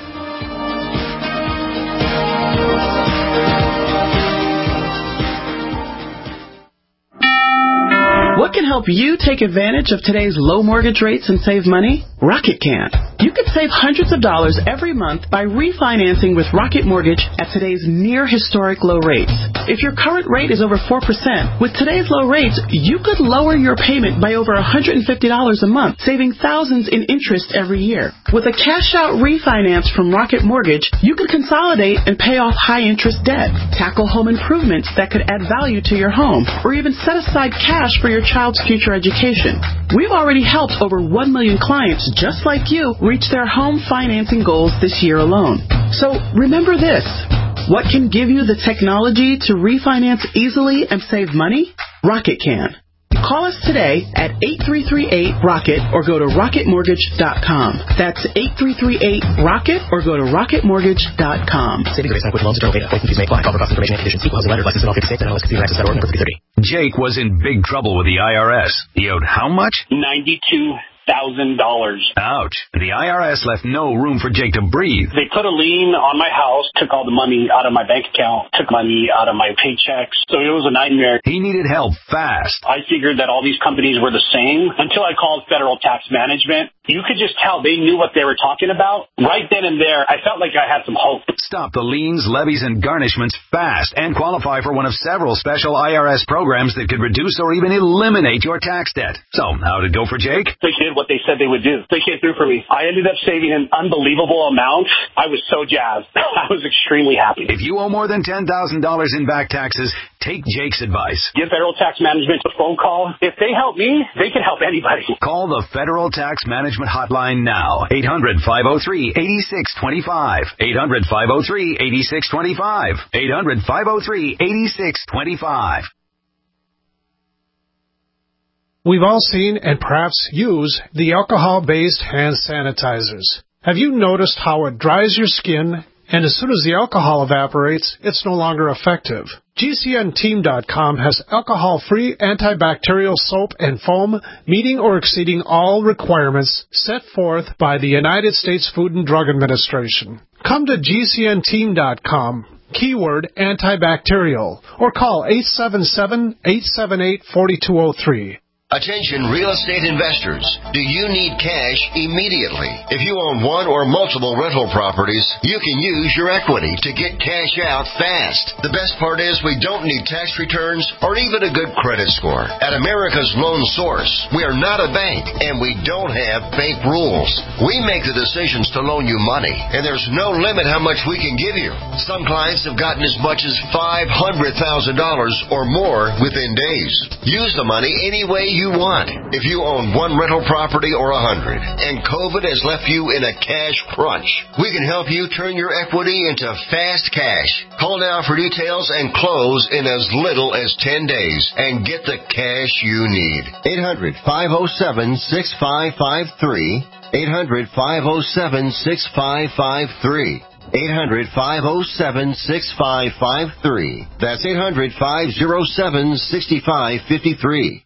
What can help you take advantage of today's low mortgage rates and save money? Rocket can. You can save hundreds of dollars every month by refinancing with Rocket Mortgage at today's near historic low rates. If your current rate is over four percent, with today's low rates, you could lower your payment by over one hundred fifty dollars a month, saving thousands in interest every year. With a cash-out refinance from Rocket Mortgage, you could consolidate and pay off high-interest debt, tackle home improvements that could add value to your home, or even set aside cash for your child's future education. We've already helped over one million clients just like you reach their home financing goals this year alone. So remember this. What can give you the technology to refinance easily and save money? Rocket can. Call us today at eight three three eight ROCKET or go to rocket mortgage dot com. That's eight three three eight ROCKET or go to rocket mortgage dot com. Savings rates on equity loans, internal data, points and fees may apply. Call for cost information and conditions. Equal housing lender, licensed in all fifty states and N M L S Consumer Access dot org, number fifty thirty. Jake was in big trouble with the I R S. He owed how much? ninety-two thousand dollars. Ouch. The I R S left no room for Jake to breathe. They put a lien on my house, took all the money out of my bank account, took money out of my paychecks. So it was a nightmare. He needed help fast. I figured that all these companies were the same until I called Federal Tax Management. You could just tell they knew what they were talking about. Right then and there, I felt like I had some hope. Stop the liens, levies, and garnishments fast and qualify for one of several special I R S programs that could reduce or even eliminate your tax debt. So, how did it go for Jake? They did what they said they would do. They came through for me. I ended up saving an unbelievable amount. I was so jazzed. I was extremely happy. If you owe more than ten thousand dollars in back taxes, take Jake's advice. Give Federal Tax Management a phone call. If they help me, they can help anybody. Call the Federal Tax Management Hotline now. eight hundred, five oh three, eight six two five. eight hundred, five oh three, eight six two five. eight hundred, five oh three, eight six two five. We've all seen and perhaps use the alcohol-based hand sanitizers. Have you noticed how it dries your skin, and as soon as the alcohol evaporates, it's no longer effective? G C N Team dot com has alcohol-free antibacterial soap and foam meeting or exceeding all requirements set forth by the United States Food and Drug Administration. Come to G C N Team dot com, keyword antibacterial, or call eight seven seven, eight seven eight, four two zero three. Attention real estate investors. Do you need cash immediately? If you own one or multiple rental properties, you can use your equity to get cash out fast. The best part is we don't need tax returns or even a good credit score. At America's Loan Source, we are not a bank and we don't have bank rules. We make the decisions to loan you money, and there's no limit how much we can give you. Some clients have gotten as much as five hundred thousand dollars or more within days. Use the money any way you you want. If you own one rental property or a hundred, and COVID has left you in a cash crunch, we can help you turn your equity into fast cash. Call now for details and close in as little as ten days and get the cash you need. eight hundred, five oh seven, six five five three. eight hundred, five oh seven, six five five three. eight hundred, five oh seven, six five five three. That's eight hundred, five oh seven, six five five three.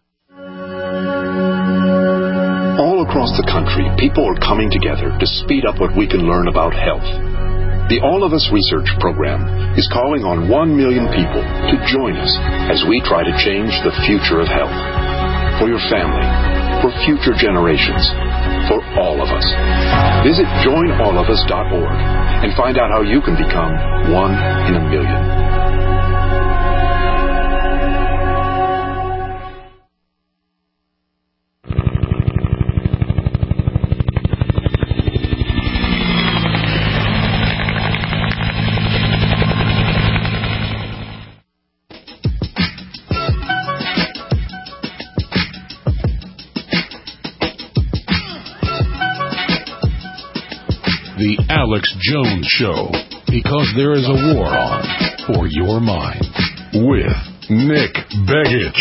All across the country, people are coming together to speed up what we can learn about health. The All of Us Research Program is calling on one million people to join us as we try to change the future of health. For your family, for future generations, for all of us. Visit join all of us dot org and find out how you can become one in a million. The Alex Jones Show, because there is a war on for your mind, with Nick Begich.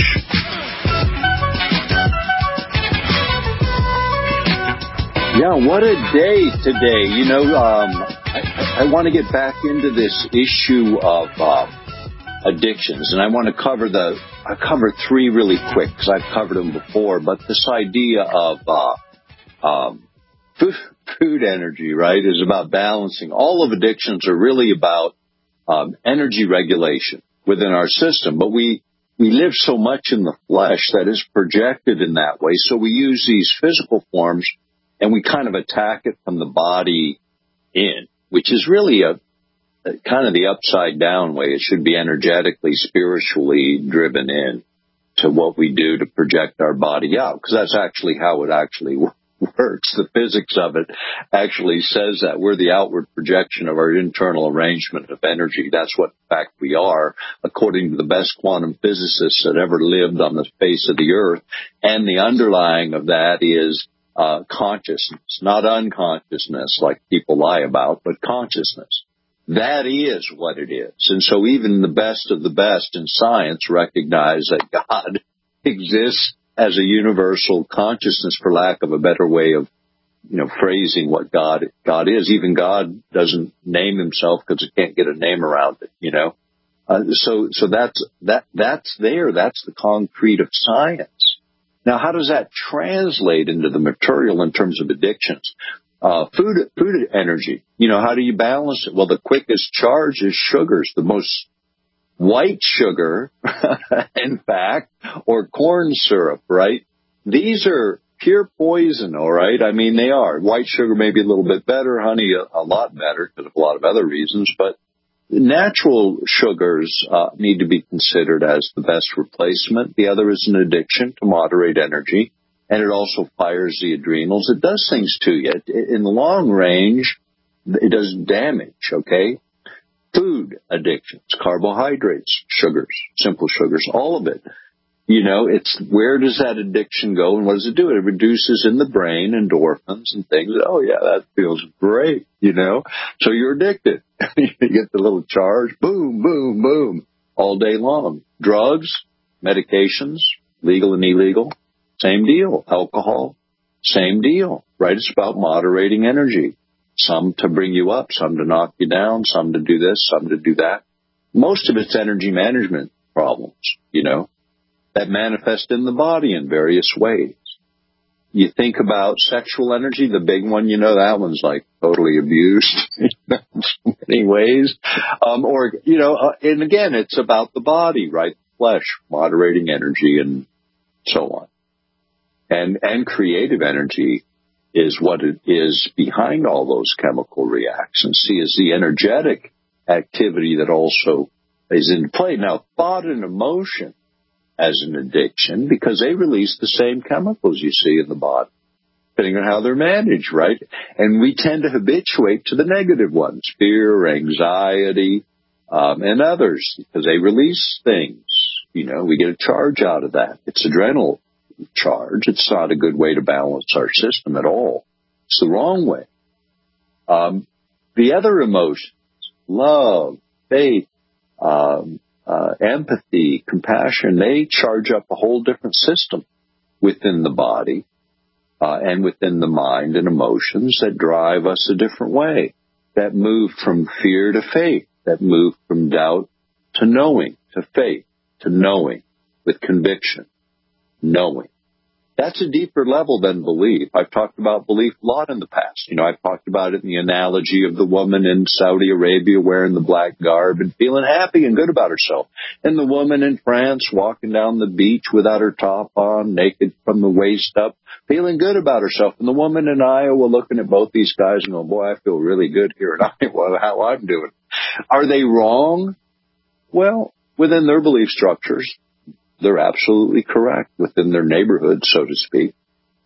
Yeah, what a day today. You know, um, I, I want to get back into this issue of uh, addictions, and I want to cover the, I cover three really quick because I've covered them before, but this idea of uh, um, food, food energy, right, is about balancing. All of addictions are really about um, energy regulation within our system, but we we live so much in the flesh that is projected in that way, so we use these physical forms and we kind of attack it from the body in, which is really a, a kind of the upside down way. It should be energetically, spiritually driven in to what we do to project our body out, because that's actually how it actually works. works. The physics of it actually says that we're the outward projection of our internal arrangement of energy. That's what, in fact, we are, according to the best quantum physicists that ever lived on the face of the earth. And the underlying of that is uh, consciousness, not unconsciousness like people lie about, but consciousness. That is what it is. And so even the best of the best in science recognize that God exists as a universal consciousness, for lack of a better way of, you know, phrasing what God God is. Even God doesn't name himself because it can't get a name around it, you know. Uh, so so that's that that's there. That's the concrete of science. Now, how does that translate into the material in terms of addictions? Uh, food, food energy. You know, how do you balance it? Well, the quickest charge is sugars, the most white sugar, in fact, or corn syrup, right? These are pure poison, all right? I mean, they are. White sugar may be a little bit better, honey a, a lot better because of a lot of other reasons, but natural sugars uh, need to be considered as the best replacement. The other is an addiction to moderate energy, and it also fires the adrenals. It does things to you. In the long range, it does damage, okay? Food addictions, carbohydrates, sugars, simple sugars, all of it. You know, it's where does that addiction go and what does it do? It reduces in the brain endorphins and things. Oh, yeah, that feels great, you know. So you're addicted. You get the little charge, boom, boom, boom, all day long. Drugs, medications, legal and illegal, same deal. Alcohol, same deal, right? It's about moderating energy. Some to bring you up, some to knock you down, some to do this, some to do that. Most of it's energy management problems, you know, that manifest in the body in various ways. You think about sexual energy, the big one, you know, that one's like totally abused in so many ways. Um, or, you know, uh, and again, it's about the body, right? Flesh, moderating energy and so on. And, and creative energy is what it is behind all those chemical reactions. See, is the energetic activity that also is in play. Now, thought and emotion as an addiction, because they release the same chemicals you see in the body, depending on how they're managed, right? And we tend to habituate to the negative ones, fear, anxiety, um, and others, because they release things. You know, we get a charge out of that. It's adrenal charge. It's not a good way to balance our system at all. It's the wrong way. Um, the other emotions, love, faith, um, uh, empathy, compassion, they charge up a whole different system within the body uh, and within the mind and emotions that drive us a different way, that move from fear to faith, that move from doubt to knowing, to faith, to knowing with conviction. Knowing. That's a deeper level than belief. I've talked about belief a lot in the past. You know, I've talked about it in the analogy of the woman in Saudi Arabia wearing the black garb and feeling happy and good about herself. And the woman in France walking down the beach without her top on, naked from the waist up, feeling good about herself. And the woman in Iowa looking at both these guys and going, boy, I feel really good here in Iowa, how I'm doing. Are they wrong? Well, within their belief structures, they're absolutely correct within their neighborhood, so to speak.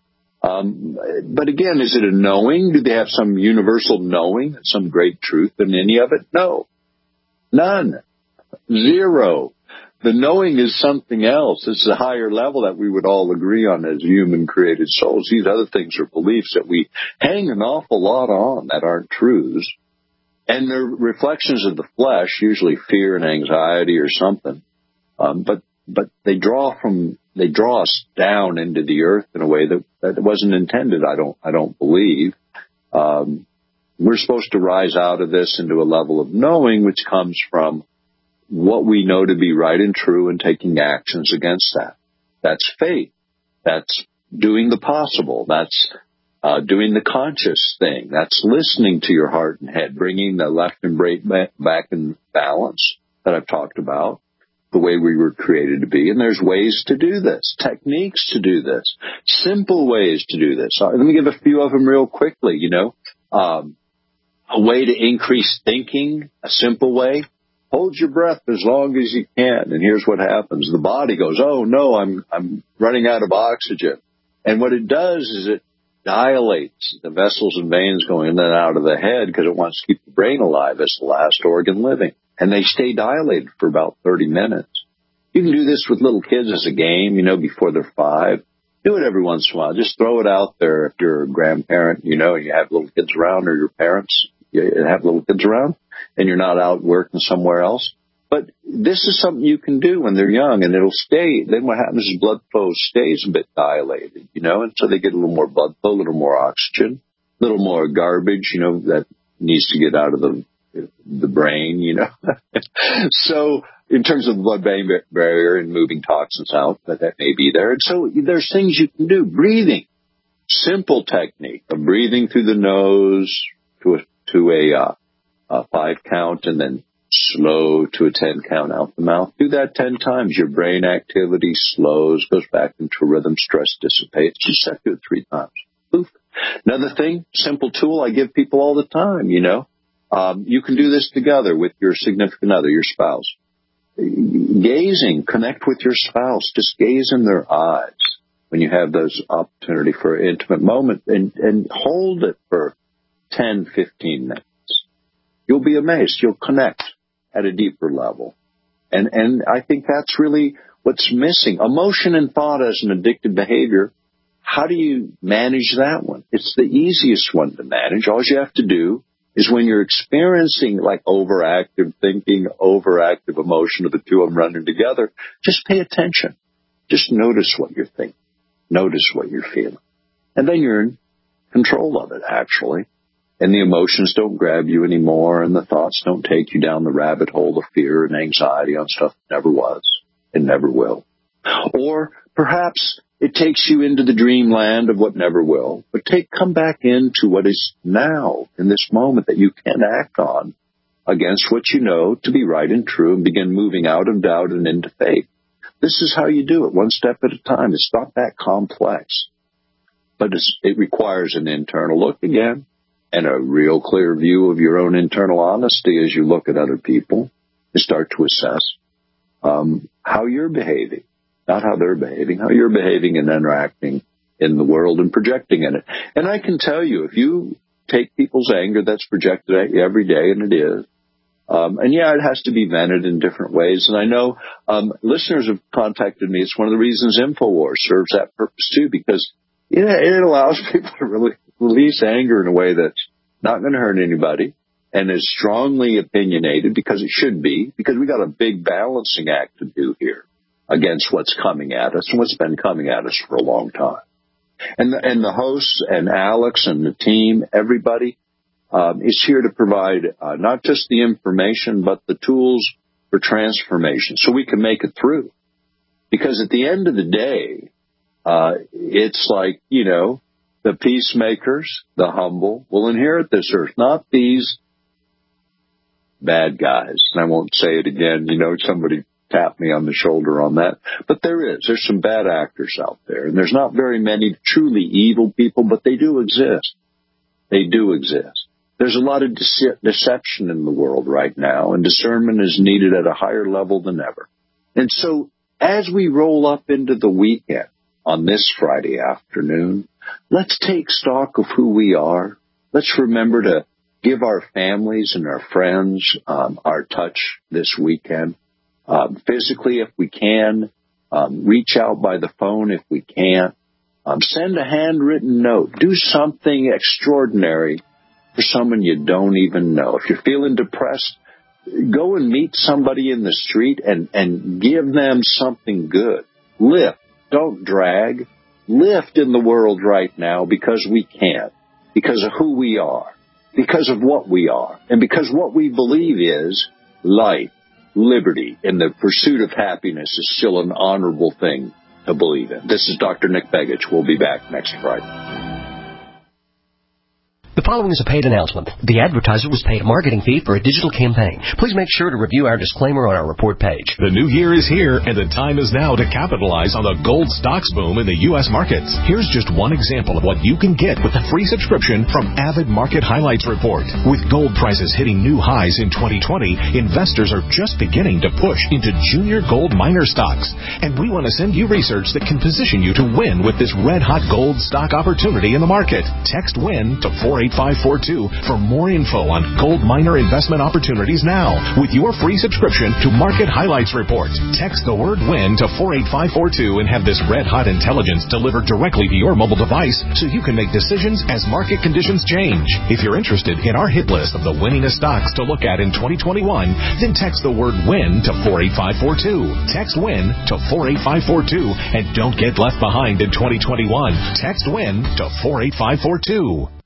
Um, but again, is it a knowing? Do they have some universal knowing, some great truth in any of it? No. None. Zero. The knowing is something else. It's a higher level that we would all agree on as human created souls. These other things are beliefs that we hang an awful lot on that aren't truths. And they're reflections of the flesh, usually fear and anxiety or something. Um, but But they draw from, they draw us down into the earth in a way that, that wasn't intended, I don't, I don't believe. Um, we're supposed to rise out of this into a level of knowing, which comes from what we know to be right and true and taking actions against that. That's faith. That's doing the possible. That's uh, doing the conscious thing. That's listening to your heart and head, bringing the left and right back in balance that I've talked about. The way we were created to be. And there's ways to do this, techniques to do this, simple ways to do this. Let me give a few of them real quickly, you know. Um, a way to increase thinking, a simple way. Hold your breath as long as you can. And here's what happens. The body goes, oh, no, I'm I'm running out of oxygen. And what it does is it dilates the vessels and veins going in and out of the head because it wants to keep the brain alive. It's the last organ living. And they stay dilated for about thirty minutes. You can do this with little kids as a game, you know, before they're five. Do it every once in a while. Just throw it out there if you're a grandparent, you know, and you have little kids around, or your parents you have little kids around, and you're not out working somewhere else. But this is something you can do when they're young, and it'll stay. Then what happens is blood flow stays a bit dilated, you know, and so they get a little more blood flow, a little more oxygen, a little more garbage, you know, that needs to get out of the the brain, you know. So in terms of the blood-brain barrier and moving toxins out, that that may be there. And so there's things you can do. Breathing, simple technique of breathing through the nose to a to a, uh, a five count, and then slow to a ten count out the mouth. Do that ten times. Your brain activity slows, goes back into rhythm, stress dissipates. Just have to do it three times. Poof. Another thing, simple tool I give people all the time, you know. Um, you can do this together with your significant other, your spouse. Gazing, connect with your spouse. Just gaze in their eyes when you have those opportunity for an intimate moment, and, and hold it for ten, fifteen minutes. You'll be amazed. You'll connect at a deeper level. And, and I think that's really what's missing. Emotion and thought as an addictive behavior. How do you manage that one? It's the easiest one to manage. All you have to do is when you're experiencing like overactive thinking, overactive emotion, or the two of them running together, just pay attention. Just notice what you're thinking. Notice what you're feeling. And then you're in control of it, actually. And the emotions don't grab you anymore, and the thoughts don't take you down the rabbit hole of fear and anxiety on stuff that never was and never will. Or perhaps it takes you into the dreamland of what never will, but take come back into what is now, in this moment, that you can act on against what you know to be right and true, and begin moving out of doubt and into faith. This is how you do it, one step at a time. It's not that complex, but it's, it requires an internal look again, and a real clear view of your own internal honesty as you look at other people and start to assess um, how you're behaving, not how they're behaving, how you're behaving and interacting in the world and projecting in it. And I can tell you, if you take people's anger that's projected at you every day, and it is, um, and yeah, it has to be vented in different ways. And I know um, listeners have contacted me. It's one of the reasons InfoWars serves that purpose too, because it, it allows people to really release anger in a way that's not going to hurt anybody and is strongly opinionated, because it should be, because we got a big balancing act to do here against what's coming at us and what's been coming at us for a long time. And the, and the hosts and Alex and the team, everybody um, is here to provide uh, not just the information, but the tools for transformation so we can make it through. Because at the end of the day, uh, it's like, you know, the peacemakers, the humble, will inherit this earth, not these bad guys. And I won't say it again. You know, somebody tapped me on the shoulder on that. But there is. There's some bad actors out there. And there's not very many truly evil people, but they do exist. They do exist. There's a lot of dece- deception in the world right now, and discernment is needed at a higher level than ever. And so as we roll up into the weekend on this Friday afternoon, let's take stock of who we are. Let's remember to give our families and our friends um, our touch this weekend. Um, physically, if we can, um, reach out by the phone if we can't. Um, send a handwritten note. Do something extraordinary for someone you don't even know. If you're feeling depressed, go and meet somebody in the street and, and give them something good. Lift. Don't drag. Lift in the world right now, because we can, because of who we are, because of what we are, and because what we believe is life, liberty, and the pursuit of happiness is still an honorable thing to believe in. This is Doctor Nick Begich. We'll be back next Friday. The following is a paid announcement. The advertiser was paid a marketing fee for a digital campaign. Please make sure to review our disclaimer on our report page. The new year is here, and the time is now to capitalize on the gold stocks boom in the U S markets. Here's just one example of what you can get with a free subscription from Avid Market Highlights Report. With gold prices hitting new highs in twenty twenty, investors are just beginning to push into junior gold miner stocks. And we want to send you research that can position you to win with this red-hot gold stock opportunity in the market. Text WIN to four eight five four two for more info on gold miner investment opportunities now with your free subscription to Market Highlights Report. Text the word WIN to four eight five four two and have this red-hot intelligence delivered directly to your mobile device so you can make decisions as market conditions change. If you're interested in our hit list of the winningest stocks to look at in twenty twenty-one, then text the word WIN to four eight five four two. Text WIN to four eight five four two and don't get left behind in twenty twenty-one. Text WIN to four eight five four two.